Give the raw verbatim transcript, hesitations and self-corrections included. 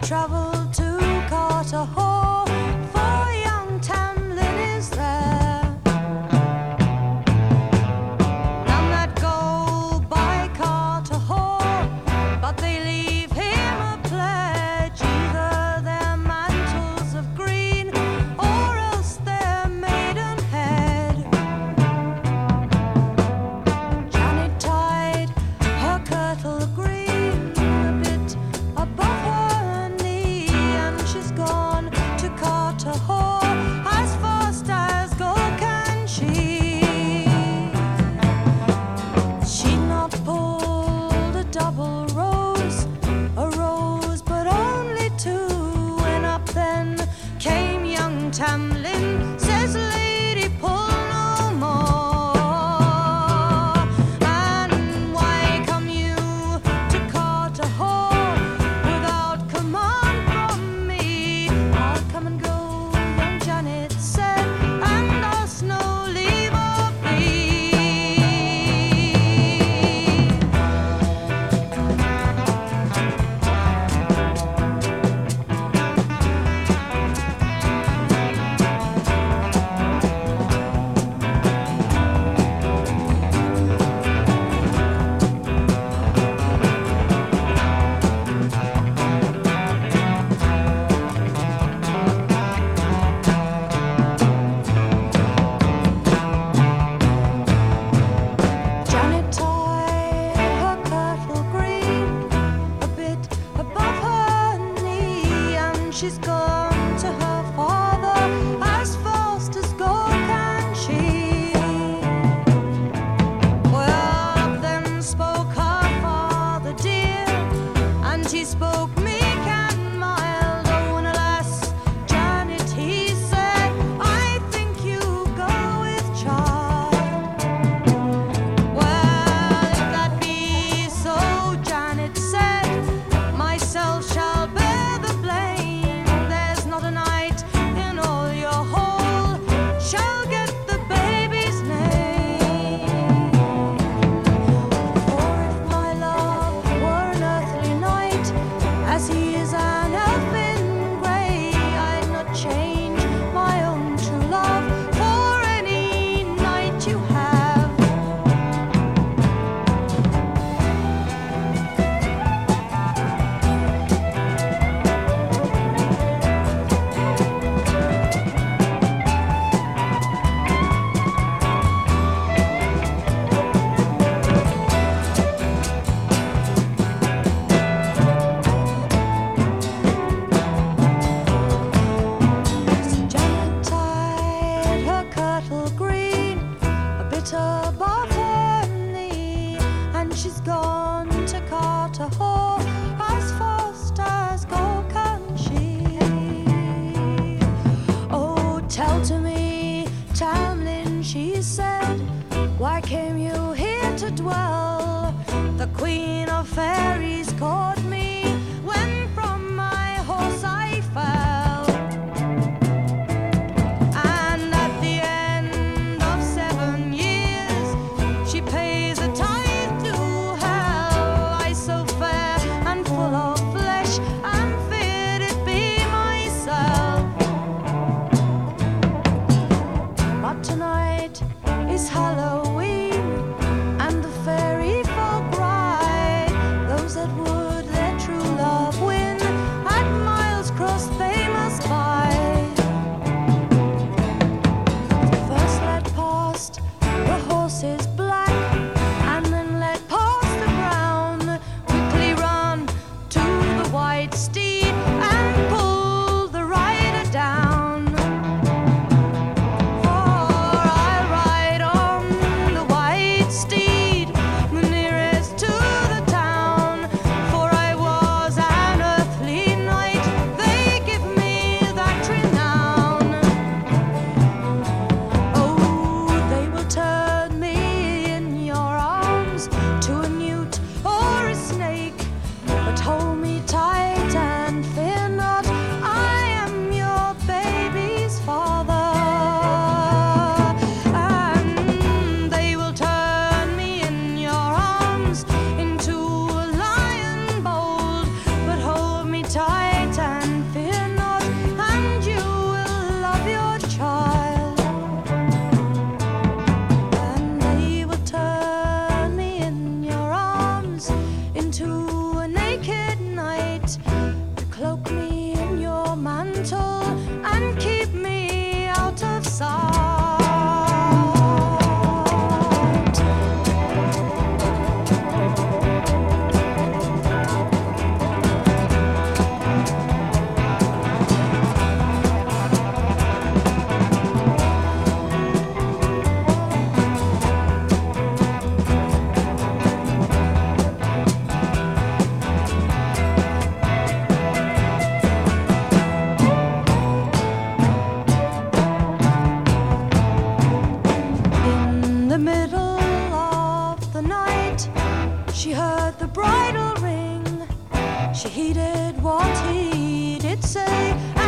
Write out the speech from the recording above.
travelled to Carter Hall, for young Tamlin is there. None that go by Carter Hall, but they leave him a pledge, either their mantles of green or else their maidenhead. Janet tied her kirtle green a bit above her knee, and she's gone to Carter Hall as fast as go can she. She'd not pulled a double rose, a rose but only two, when up then came young Tamlin, says, "Lady, pull no more. And why come you to Carter Hall without command from me?" "I'll come and go," young Janet said, "and ask no leave of thee." Janet tied her kirtle green a bit above her knee, and she's gone to her father as fast as go can she. Well, up then spoke her father dear, and he spoke meek and mild. "Oh, and alas, Janet," he said, "I think you go with child." "Well, if that be so," Janet said, "myself shall bear the blame. There's not a knight in all your hall shall get the baby's name. For if my love were an earthly knight, as he is an elfin grey, I'd not change my own true love for any knight you have." So Janet tied her kirtle green a bit above her knee, and she's gone to Carter Hall as fast as go can she. "Oh, tell to me, Tamlin," she said, "why came you here to dwell? The Queen of Fairies caught me when from my horse I fell, and at the end of seven years she pays a tithe to hell. I so fair and full of flesh, I'm feared it be myself. But tonight is Halloween, and the fairy folk ride. Those that would their true love win, at miles crossed they must bide. First let past the horses black, and then let past the brown. Quickly run to the white steed and pull the rider down. For I'll ride on the white steed, the nearest to the town. For I was an earthly knight, they give me that renown. Oh, they will turn me in your arms to a newt or a snake, but hold me tight and night to cloak me in your mantle and keep me out of sight. She heard the bridal ring. She heeded what he did say.